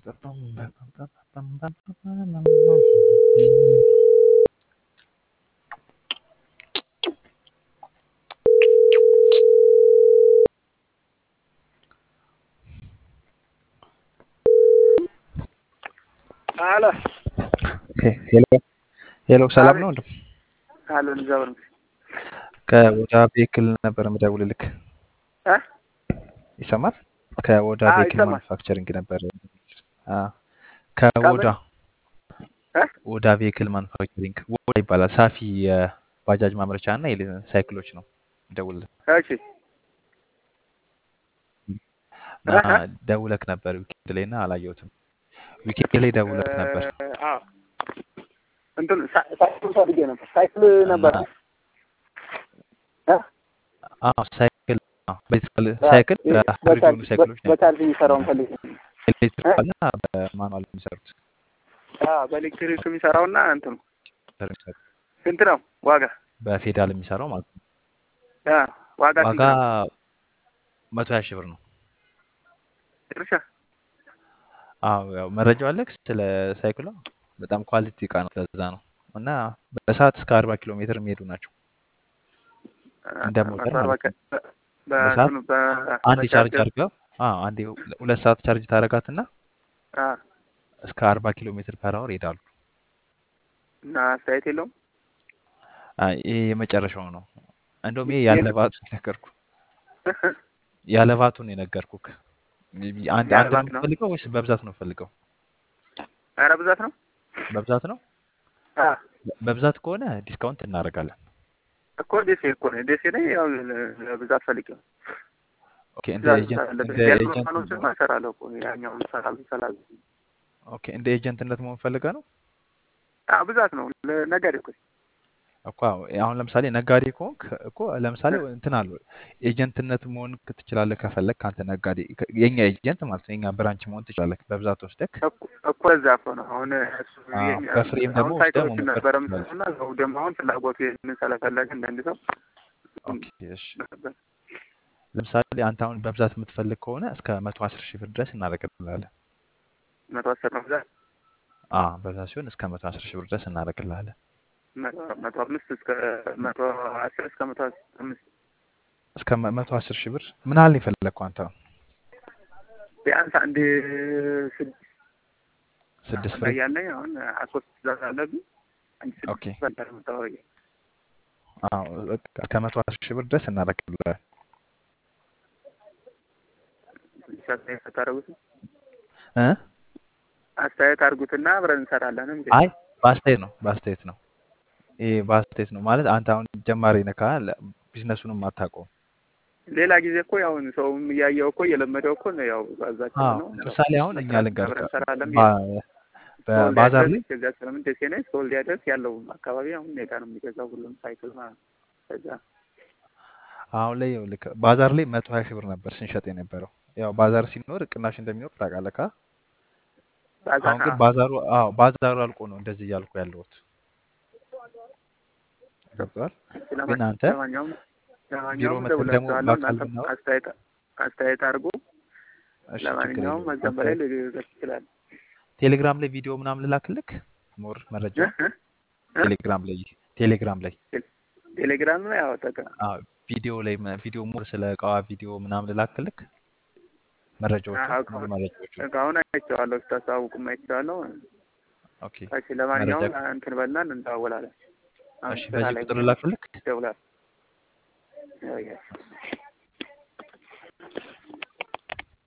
አለ ሄሎ ሄሎ፣ ሰላም አቤት ነው እንዴ? አለ ንዛበር ከወዳ ቬክል ነበር የምደውልልክ። እ ይሰማል? ከወዳ ቬክል ይሰማል ማኑፋክቸሪንግ ነበር። አ ከወዳ ከምን እ ወዳ ቬክል ማኑፋክቸሪንግ ወዳ ይባላል። ሳፊ የባጃጅ ማምረቻ እና ሳይክሎች ነው ደውልልህ እሺ እና ደውለክ ነበር ዊኬንድ ላይ እና አላየሁትም። ዊኬንድ ላይ ደውለክ ነበር አዎ እንትን ሳይክል ፈልጌ ነበር። ሳይክል እና ነበር እ ሳይክል ሳይክል ሃይብሪድ የሆኑ ሳይክሎች ነው በቻርጅ የሚሰራውን ፈልጌ ኤሌክትሪክ እና በማኑዋል የሚሰሩት በኤሌክትሪክ የሚሰራውና እንትኑ ስንት ነው ዋጋ? በፌዳል የሚሰራው ማለት ነው። ዋጋ ስንት ዋጋ ነው? 120 ሺህ ብር ነው። ድርሻ አዎ ያው መረጃው አለክ ስለ ሳይክሏ። በጣም ኳሊቲ እቃ ነው፣ ለዛ ነው። እና በሰዓት እስከ 40 ኪሎ ሜትር የሚሄዱ ናቸው እንደ ሞተር ማለት ነው። በሰዓት አንድ ቻርጅ አድርገው አንዴ 2 ሰዓት ቻርጅ ታደርጋትና እስከ 40 ኪሎ ሜትር ፐር አወር ይሄዳሉ። እና አስተያየት የለውም። ይሄ የመጨረሻው ነው። እንደውም ይሄ ያለባቱ ነገርኩ ያለባቱ ነው የነገርኩክ። አንድ ነው የምትፈልገው ወይስ በብዛት ነው የምትፈልገው? ኧረ ብዛት ነው። በብዛት ነው። በብዛት ከሆነ ዲስካውንት እናደርጋለን እኮ ደሴ እኮ ነው ደሴ ላይ ያው ለብዛት ፈልጌው። ኦኬ እንደ ኤጀንት እሰራለሁ እኮ ያኛው ሰላም ኦኬ እንደ ኤጀንትነት መሆን ፈልገህ ነው? ብዛት ነው ነጋዴ እኮ አሁን ለምሳሌ ነጋዴ ከሆንክ እኮ ለምሳሌ እንትን አለው ኤጀንትነት መሆን ትችላለህ ከፈለክ። ካንተ ነጋዴ የኛ ኤጀንት ማለት ነው፣ የኛ ብራንች መሆን ትችላለህ በብዛት ወስደክ እኮ እዛ እኮ ነው። አሁን እሱ በፍሬም ደግሞ ወስደህ መሞከር እና ሰው ደግሞ አሁን ፍላጎቱ ይሄንን ስለፈለገ እንደዚህ ሰው ኦኬ እሺ። ለምሳሌ አንተ አሁን በብዛት የምትፈልግ ከሆነ እስከ 110 ሺህ ብር ድረስ እናደርግልሃለን። 110 ነው ብዛት? በብዛት ሲሆን እስከ 110 ሺህ ብር ድረስ እናደርግልሃለን። 105 እስከ 110 እስከ 105 እስከ 110 ሺህ ብር። ምን ያህል የፈለግከው አንተ? ቢያንስ አንድ 6 ፍሬ ያለኝ አሁን 3 ትእዛዝ አለብኝ። ኦኬ እስከ 110 ሺህ ብር ድረስ እናደርግልሃለን። አስተያየት አድርጉትና አብረን እንሰራለን እንዴ? አይ በአስተያየት ነው። ይሄ በአስተያየት ነው ማለት አንተ አሁን ጀማሪ ነህ ካለ ቢዝነሱንም አታውቀውም። ሌላ ጊዜ እኮ ያው ሰውም እያየው እኮ እየለመደው እኮ ነው ያው ባዛቸው ነው። ለምሳሌ አሁን እኛ ልንገርህ በባዛር ላይ ከዛ ስለምን ደሴ ነኝ ሶልዲያ ድረስ ያለው አካባቢ አሁን ኔጋ ነው የሚገዛው ሁሉም ሳይክል ማለት ነው። ከዛ አሁን ላይ ልክ ባዛር ላይ 120 ሺህ ብር ነበር ስንሸጥ የነበረው። ያው ባዛር ሲኖር ቅናሽ እንደሚኖር ታውቃለህ። አሁን ግን ባዛሩ አልቆ ነው እንደዚህ እያልኩ ያለሁት። ገብቶሃል? ግን አንተ ቢሮ መጥተህ ደግሞ በአካል ብናወራ አስተያየት አድርጎ ለማንኛውም እዛም በላይ ልገዛ ይችላል። ቴሌግራም ላይ ቪዲዮ ምናምን ልላክልክ ሞር መረጃ ቴሌግራም ላይ አወጣቀ ቪዲዮ ሞር ስለ እቃዋ ቪዲዮ ምናምን ልላክልክ መረጃዎች እቃውን አይቼዋለሁ፣ ስታሳውቁም አይቼዋለሁ። ኦኬ እሺ ለማንኛውም እንትን በልና እንደዋወላለን። እሺ በዚህ ቁጥር ልላክልክ? ደውላለሁ።